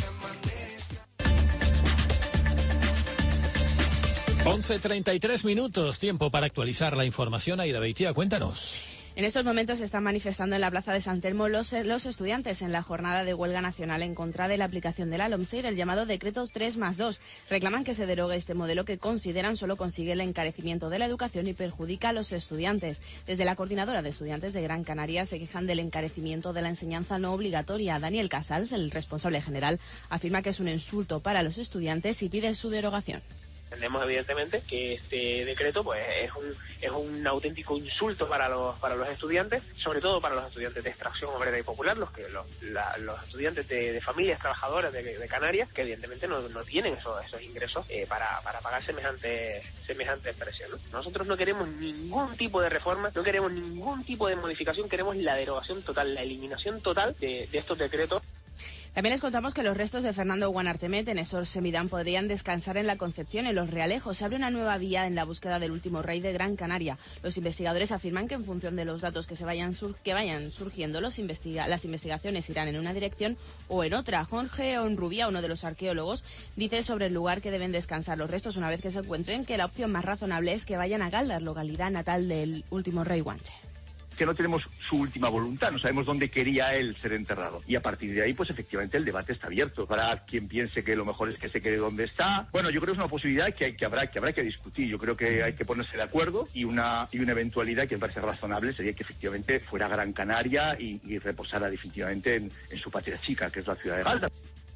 11:33 minutos, tiempo para actualizar la información. Aida Beitia, cuéntanos. En estos momentos se están manifestando en la Plaza de San Telmo los estudiantes en la jornada de huelga nacional en contra de la aplicación de la LOMSE y del llamado decreto 3+2. Reclaman que se derogue este modelo que consideran solo consigue el encarecimiento de la educación y perjudica a los estudiantes. Desde la Coordinadora de Estudiantes de Gran Canaria se quejan del encarecimiento de la enseñanza no obligatoria. Daniel Casals, el responsable general, afirma que es un insulto para los estudiantes y pide su derogación. Entendemos evidentemente que este decreto pues es un auténtico insulto para los estudiantes, sobre todo para los estudiantes de extracción obrera y popular, los estudiantes de familias trabajadoras de Canarias, que evidentemente no tienen esos ingresos para pagar semejante presión, ¿no? Nosotros no queremos ningún tipo de reforma, no queremos ningún tipo de modificación, queremos la derogación total, la eliminación total de estos decretos. También les contamos que los restos de Fernando Guanarteme, Tenésor Semidán, podrían descansar en la Concepción, en Los Realejos. Se abre una nueva vía en la búsqueda del último rey de Gran Canaria. Los investigadores afirman que en función de los datos que vayan surgiendo, las investigaciones irán en una dirección o en otra. Jorge Onrubia, uno de los arqueólogos, dice sobre el lugar que deben descansar los restos una vez que se encuentren que la opción más razonable es que vayan a Galdar, localidad natal del último rey guanche. Que no tenemos su última voluntad, no sabemos dónde quería él ser enterrado. Y a partir de ahí, pues efectivamente el debate está abierto. Para quien piense que lo mejor es que se quede donde está. Bueno, yo creo que es una posibilidad que habrá que discutir. Yo creo que hay que ponerse de acuerdo y una eventualidad que me parece razonable sería que efectivamente fuera Gran Canaria y reposara definitivamente en su patria chica, que es la ciudad de Galdar.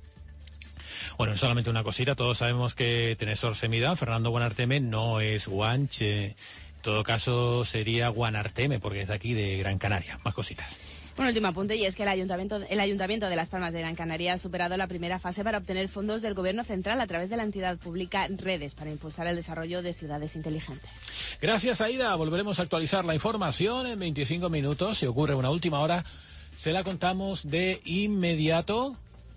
Bueno, solamente una cosita, todos sabemos que Tenésor Semidán, Fernando Guanarteme, no es guanche. En todo caso sería Guanarteme, porque es de aquí, de Gran Canaria. Más cositas. Un último apunte, y es que el Ayuntamiento de Las Palmas de Gran Canaria ha superado la primera fase para obtener fondos del Gobierno central a través de la entidad pública Redes para impulsar el desarrollo de ciudades inteligentes. Gracias, Aida. Volveremos a actualizar la información en 25 minutos. Si ocurre una última hora, se la contamos de inmediato.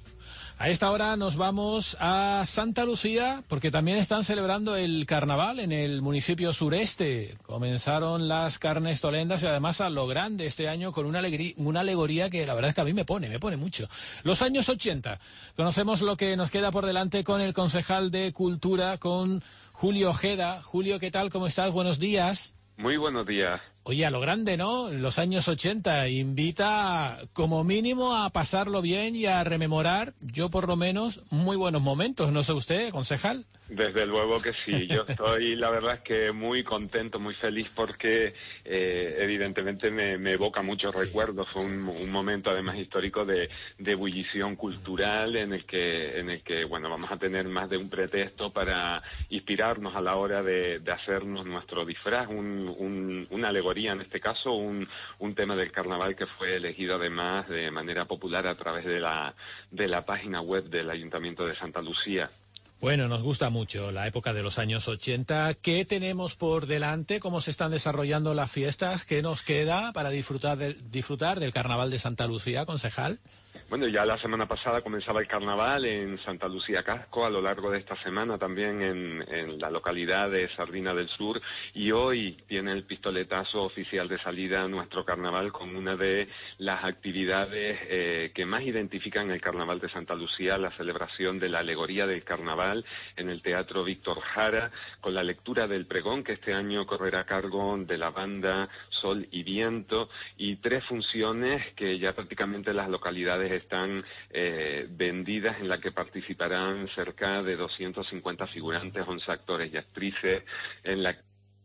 A esta hora nos vamos a Santa Lucía porque también están celebrando el carnaval en el municipio sureste. Comenzaron las carnes tolendas y además a lo grande este año con una alegoría que la verdad es que a mí me pone mucho. Los años 80. Conocemos lo que nos queda por delante con el concejal de Cultura, con Julio Ojeda. Julio, ¿qué tal? ¿Cómo estás? Buenos días. Muy buenos días. Oye, a lo grande, ¿no? Los años 80 invita como mínimo a pasarlo bien y a rememorar, yo por lo menos, muy buenos momentos. ¿No sé usted, concejal? Desde luego que sí. Yo estoy, la verdad es que muy contento, muy feliz porque evidentemente me evoca muchos recuerdos. Fue un momento además histórico de ebullición cultural en el que bueno, vamos a tener más de un pretexto para inspirarnos a la hora de hacernos nuestro disfraz, una alegoría en este caso, un tema del carnaval que fue elegido además de manera popular a través de la página web del Ayuntamiento de Santa Lucía. Bueno, nos gusta mucho la época de los años 80. ¿Qué tenemos por delante? ¿Cómo se están desarrollando las fiestas? ¿Qué nos queda para disfrutar del Carnaval de Santa Lucía, concejal? Bueno, ya la semana pasada comenzaba el carnaval en Santa Lucía Casco, a lo largo de esta semana también en la localidad de Sardina del Sur, y hoy tiene el pistoletazo oficial de salida a nuestro carnaval con una de las actividades que más identifican el carnaval de Santa Lucía, la celebración de la alegoría del carnaval en el Teatro Víctor Jara, con la lectura del pregón que este año correrá a cargo de la banda Sol y Viento, y 3 funciones que ya prácticamente las localidades están vendidas, en la que participarán cerca de 250 figurantes, 11 actores y actrices, en la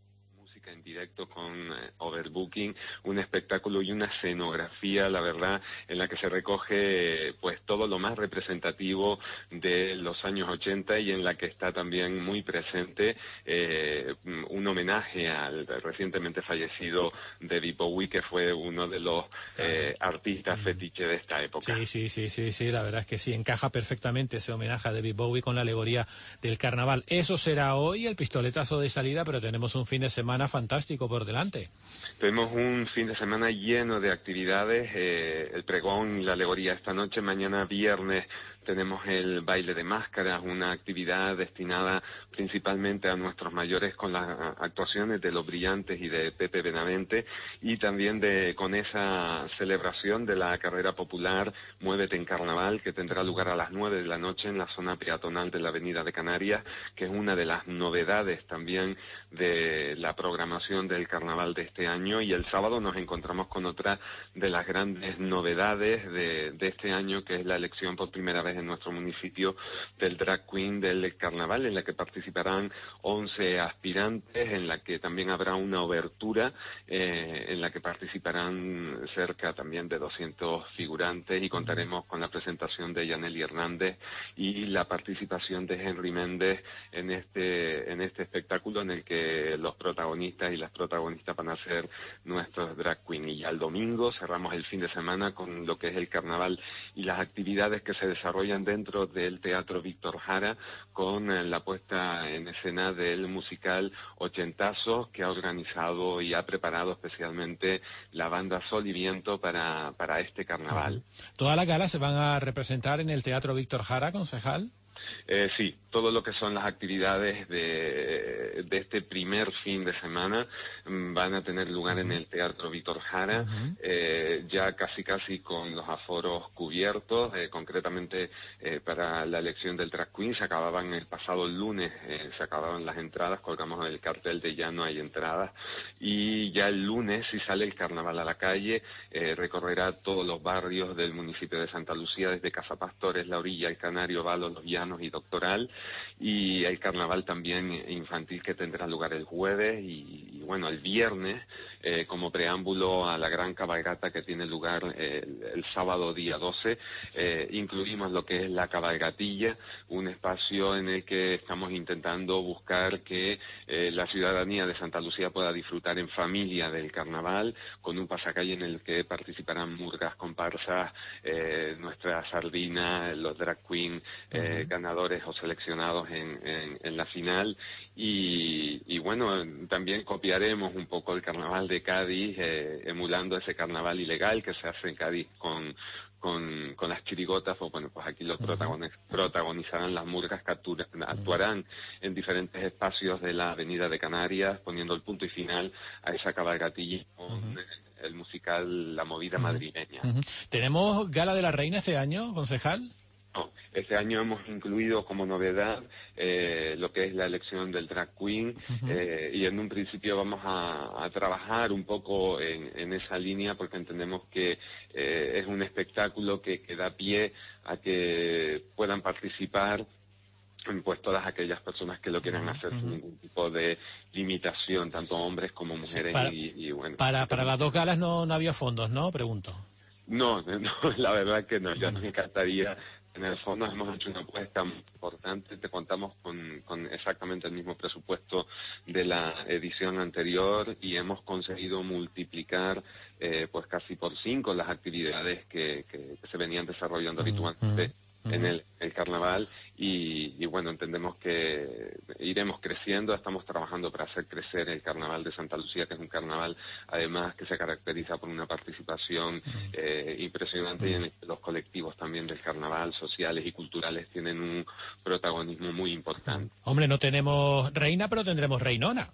en directo con overbooking, un espectáculo y una escenografía, la verdad, en la que se recoge pues todo lo más representativo de los años 80 y en la que está también muy presente un homenaje al recientemente fallecido David Bowie, que fue uno de los artistas fetiche de esta época. Sí, la verdad es que sí, encaja perfectamente ese homenaje a David Bowie con la alegoría del carnaval. Eso será hoy el pistoletazo de salida, pero tenemos un fin de semana fantástico por delante. Tenemos un fin de semana lleno de actividades, el pregón y la alegoría esta noche. Mañana viernes tenemos el baile de máscaras, una actividad destinada principalmente a nuestros mayores, con las actuaciones de Los Brillantes y de Pepe Benavente, y también con esa celebración de la carrera popular Muévete en Carnaval, que tendrá lugar a las 9 de la noche en la zona peatonal de la Avenida de Canarias, que es una de las novedades también de la programación del carnaval de este año. Y el sábado nos encontramos con otra de las grandes novedades de este año, que es la elección por primera vez en nuestro municipio del Drag Queen del carnaval, en la que participarán 11 aspirantes, en la que también habrá una obertura, en la que participarán cerca también de 200 figurantes, y contaremos con la presentación de Yaneli Hernández y la participación de Henry Méndez en este espectáculo, en el que los protagonistas y las protagonistas van a ser nuestros Drag Queen. Y al domingo cerramos el fin de semana con lo que es el carnaval y las actividades que se desarrollan desarrollan dentro del Teatro Víctor Jara con la puesta en escena del musical Ochentazos, que ha organizado y ha preparado especialmente la banda Sol y Viento para este carnaval. ¿Todas las galas se van a representar en el Teatro Víctor Jara, concejal? Sí, todo lo que son las actividades de este primer fin de semana van a tener lugar en el Teatro Víctor Jara, ya casi con los aforos cubiertos, concretamente para la elección del Drag Queen. Se acababan el pasado lunes, se acababan las entradas, colgamos el cartel de ya no hay entradas, y ya el lunes, si sale el carnaval a la calle, recorrerá todos los barrios del municipio de Santa Lucía, desde Cazapastores, La Orilla, El Canario, Valos, Los Llanos y Doctoral, y el carnaval también infantil que tendrá lugar el jueves y bueno, el viernes, como preámbulo a la gran cabalgata que tiene lugar el sábado día 12, incluimos lo que es la cabalgatilla, un espacio en el que estamos intentando buscar que la ciudadanía de Santa Lucía pueda disfrutar en familia del carnaval, con un pasacalle en el que participarán murgas, comparsas, nuestra sardina, los drag queen, ganadores o seleccionados en la final, y bueno, también copiaremos un poco el carnaval de Cádiz, emulando ese carnaval ilegal que se hace en Cádiz con las chirigotas. O bueno, pues aquí los protagonizarán las murgas que actuarán en diferentes espacios de la Avenida de Canarias, poniendo el punto y final a esa cabalgatilla con el musical La Movida Madrileña. ¿Tenemos Gala de la Reina este año, concejal? No, este año hemos incluido como novedad lo que es la elección del Drag Queen, y en un principio vamos a trabajar un poco en esa línea, porque entendemos que es un espectáculo que da pie a que puedan participar pues todas aquellas personas que lo quieran hacer sin ningún tipo de limitación, tanto hombres como mujeres. Y bueno. Para las dos galas no había fondos, ¿no? Pregunto. No, la verdad que no. Ya nos encantaría tener fondos. Hemos hecho una apuesta muy importante. Te contamos con exactamente el mismo presupuesto de la edición anterior y hemos conseguido multiplicar pues casi por 5 las actividades que se venían desarrollando habitualmente en el carnaval, y bueno, entendemos que iremos creciendo. Estamos trabajando para hacer crecer el carnaval de Santa Lucía, que es un carnaval además que se caracteriza por una participación impresionante, y en los colectivos también del carnaval, sociales y culturales, tienen un protagonismo muy importante. Hombre, no tenemos reina, pero tendremos reinona.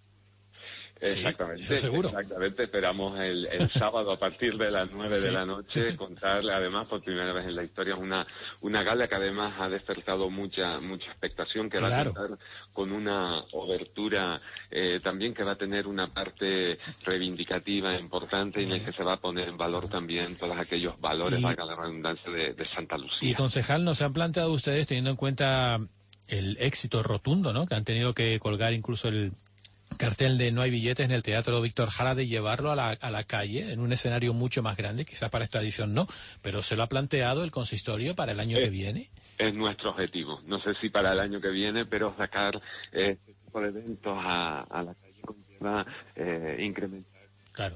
Exactamente, sí, seguro. Exactamente. Esperamos el sábado a partir de las 9 de la noche contarle, además, por primera vez en la historia, una gala que además ha despertado mucha expectación, que va a contar con una obertura también que va a tener una parte reivindicativa importante, y en el que se va a poner en valor también todos aquellos valores, valga la redundancia, de Santa Lucía. Y, concejal, ¿nos han planteado ustedes, teniendo en cuenta el éxito rotundo, ¿no?, que han tenido que colgar incluso el cartel de No hay billetes en el Teatro Víctor Jara, de llevarlo a la calle en un escenario mucho más grande? Quizás para esta edición no, pero ¿se lo ha planteado el consistorio para el año que viene? Es nuestro objetivo. No sé si para el año que viene, pero sacar este tipo de eventos a la calle conlleva incrementar. Claro.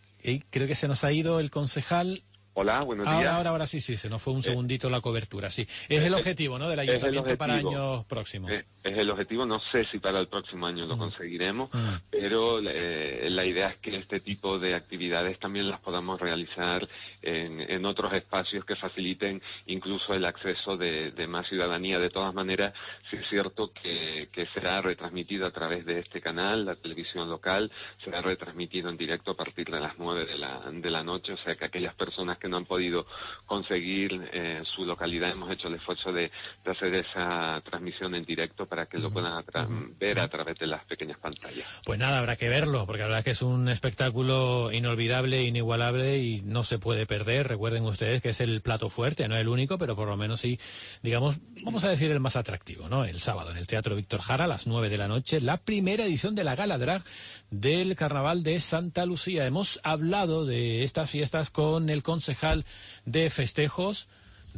Y creo que se nos ha ido el concejal. Hola, buenos días. Ahora sí, se nos fue un segundito la cobertura, sí. Es el objetivo, ¿no?, del ayuntamiento para años próximos. Es el objetivo, no sé si para el próximo año lo conseguiremos, pero la idea es que este tipo de actividades también las podamos realizar en otros espacios que faciliten incluso el acceso de más ciudadanía. De todas maneras, sí es cierto que será retransmitido a través de este canal, la televisión local, será retransmitido en directo a partir de las 9 de la noche, o sea que aquellas personas que no han podido conseguir su localidad, hemos hecho el esfuerzo de hacer esa transmisión en directo para que lo puedan ver a través de las pequeñas pantallas. Pues nada, habrá que verlo, porque la verdad es que es un espectáculo inolvidable, inigualable, y no se puede perder. Recuerden ustedes que es el plato fuerte, no el único, pero por lo menos sí, digamos, vamos a decir el más atractivo, ¿no? El sábado en el Teatro Víctor Jara a las 9 de la noche, la primera edición de la Gala Drag del Carnaval de Santa Lucía. Hemos hablado de estas fiestas con el concejal de festejos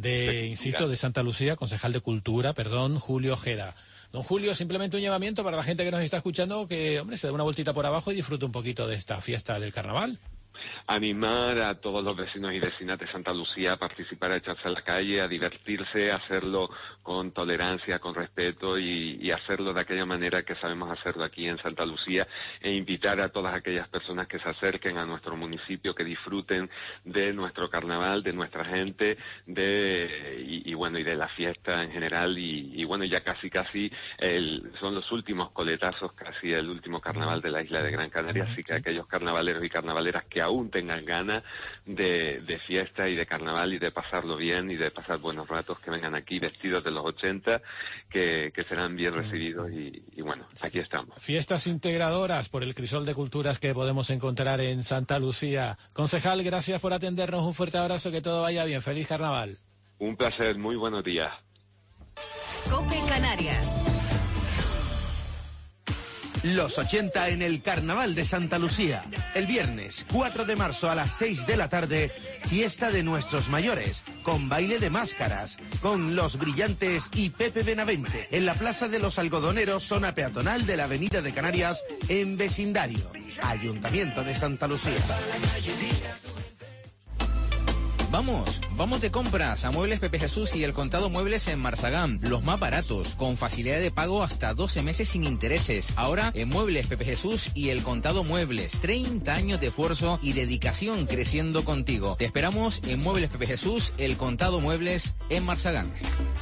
de Santa Lucía, concejal de Cultura, Julio Ojeda. Don Julio, simplemente un llamamiento para la gente que nos está escuchando, que, hombre, se dé una vueltita por abajo y disfrute un poquito de esta fiesta del carnaval. Animar a todos los vecinos y vecinas de Santa Lucía a participar, a echarse a la calle, a divertirse, a hacerlo con tolerancia, con respeto y hacerlo de aquella manera que sabemos hacerlo aquí en Santa Lucía, e invitar a todas aquellas personas que se acerquen a nuestro municipio, que disfruten de nuestro carnaval, de nuestra gente, y de la fiesta en general, y bueno, ya casi son los últimos coletazos, casi el último carnaval de la isla de Gran Canaria, así que aquellos carnavaleros y carnavaleras que aún tengan ganas de fiesta y de carnaval y de pasarlo bien y de pasar buenos ratos, que vengan aquí vestidos de los 80, que serán bien recibidos y bueno, aquí estamos. Fiestas integradoras por el crisol de culturas que podemos encontrar en Santa Lucía. Concejal, gracias por atendernos, un fuerte abrazo, que todo vaya bien, feliz carnaval. Un placer, muy buenos días. COPE Canarias. Los 80 en el Carnaval de Santa Lucía. El viernes 4 de marzo a las 6 de la tarde, fiesta de nuestros mayores, con baile de máscaras, con Los Brillantes y Pepe Benavente, en la Plaza de los Algodoneros, zona peatonal de la Avenida de Canarias, en vecindario. Ayuntamiento de Santa Lucía. Vamos de compras a Muebles Pepe Jesús y El Contado Muebles en Marsagán. Los más baratos, con facilidad de pago hasta 12 meses sin intereses. Ahora en Muebles Pepe Jesús y El Contado Muebles. 30 años de esfuerzo y dedicación creciendo contigo. Te esperamos en Muebles Pepe Jesús, El Contado Muebles en Marsagán.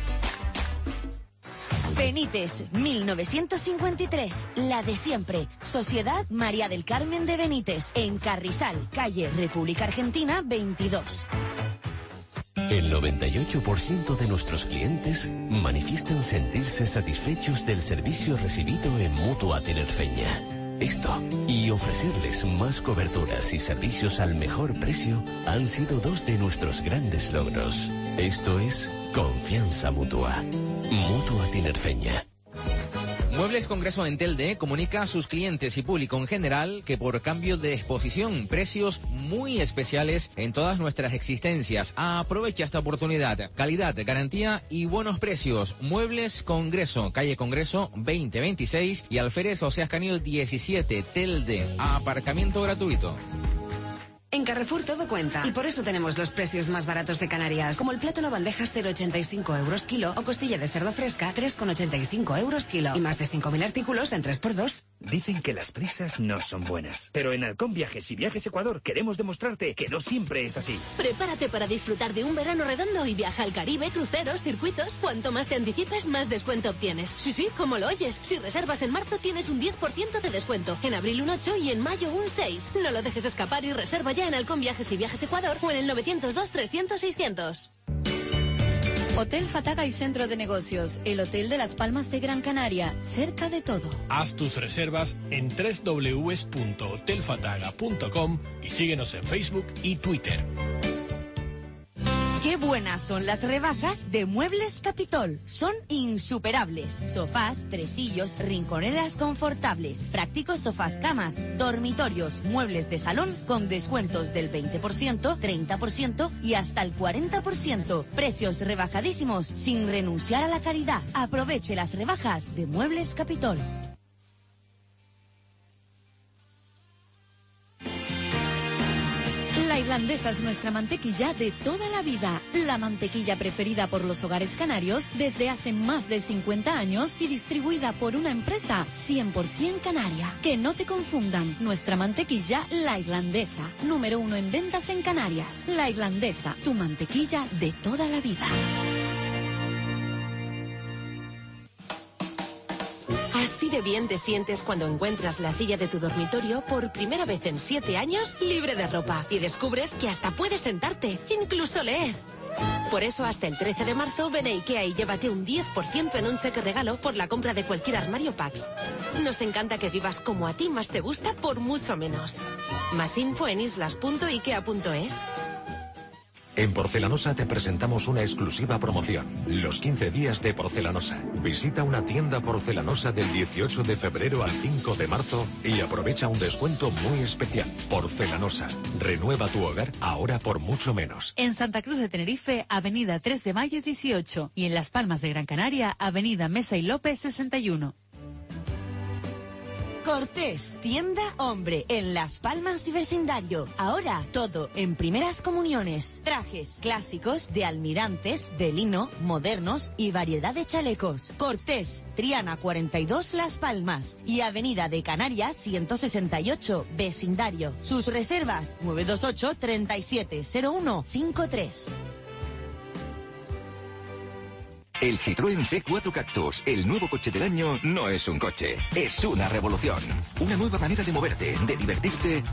Benítez, 1953, la de siempre. Sociedad María del Carmen de Benítez, en Carrizal, calle República Argentina 22. El 98% de nuestros clientes manifiestan sentirse satisfechos del servicio recibido en Mutua Tinerfeña. Esto y ofrecerles más coberturas y servicios al mejor precio han sido dos de nuestros grandes logros. Esto es confianza mutua. Mutua Tinerfeña. Muebles Congreso en Telde comunica a sus clientes y público en general que por cambio de exposición, precios muy especiales en todas nuestras existencias. Aprovecha esta oportunidad. Calidad, garantía y buenos precios. Muebles Congreso, calle Congreso 2026 y Alférez Oseas Canil 17, Telde. Aparcamiento gratuito. En Carrefour todo cuenta, y por eso tenemos los precios más baratos de Canarias, como el plátano bandeja 0,85 euros kilo o costilla de cerdo fresca 3,85 euros kilo, y más de 5.000 artículos en 3x2. Dicen que las prisas no son buenas, pero en Halcón Viajes y Viajes Ecuador queremos demostrarte que no siempre es así. Prepárate para disfrutar de un verano redondo y viaja al Caribe, cruceros, circuitos. Cuanto más te anticipes, más descuento obtienes. Sí, como lo oyes. Si reservas en marzo tienes un 10% de descuento, en abril un 8 y en mayo un 6. No lo dejes escapar y reserva ya en Halcón Viajes y Viajes Ecuador o en el 902-300-600. Hotel Fataga y Centro de Negocios, el Hotel de Las Palmas de Gran Canaria, cerca de todo. Haz tus reservas en www.hotelfataga.com y síguenos en Facebook y Twitter. Qué buenas son las rebajas de Muebles Capitol. Son insuperables. Sofás, tresillos, rinconeras confortables, prácticos sofás camas, dormitorios, muebles de salón con descuentos del 20%, 30% y hasta el 40%. Precios rebajadísimos sin renunciar a la calidad. Aproveche las rebajas de Muebles Capitol. La Irlandesa es nuestra mantequilla de toda la vida, la mantequilla preferida por los hogares canarios desde hace más de 50 años y distribuida por una empresa 100% canaria. Que no te confundan, nuestra mantequilla La Irlandesa, número 1 en ventas en Canarias. La Irlandesa, tu mantequilla de toda la vida. Así de bien te sientes cuando encuentras la silla de tu dormitorio por primera vez en 7 años libre de ropa y descubres que hasta puedes sentarte, incluso leer. Por eso hasta el 13 de marzo ven a IKEA y llévate un 10% en un cheque regalo por la compra de cualquier armario Pax. Nos encanta que vivas como a ti más te gusta por mucho menos. Más info en islas.ikea.es. En Porcelanosa te presentamos una exclusiva promoción. Los 15 días de Porcelanosa. Visita una tienda porcelanosa del 18 de febrero al 5 de marzo y aprovecha un descuento muy especial. Porcelanosa. Renueva tu hogar ahora por mucho menos. En Santa Cruz de Tenerife, Avenida 3 de Mayo 18. Y en Las Palmas de Gran Canaria, Avenida Mesa y López 61. Cortés, tienda hombre, en Las Palmas y vecindario. Ahora, todo en primeras comuniones. Trajes clásicos de almirantes, de lino, modernos y variedad de chalecos. Cortés, Triana 42 Las Palmas y Avenida de Canarias 168, vecindario. Sus reservas 928 370153. El Citroën C4 Cactus, el nuevo coche del año, no es un coche, es una revolución. Una nueva manera de moverte, de divertirte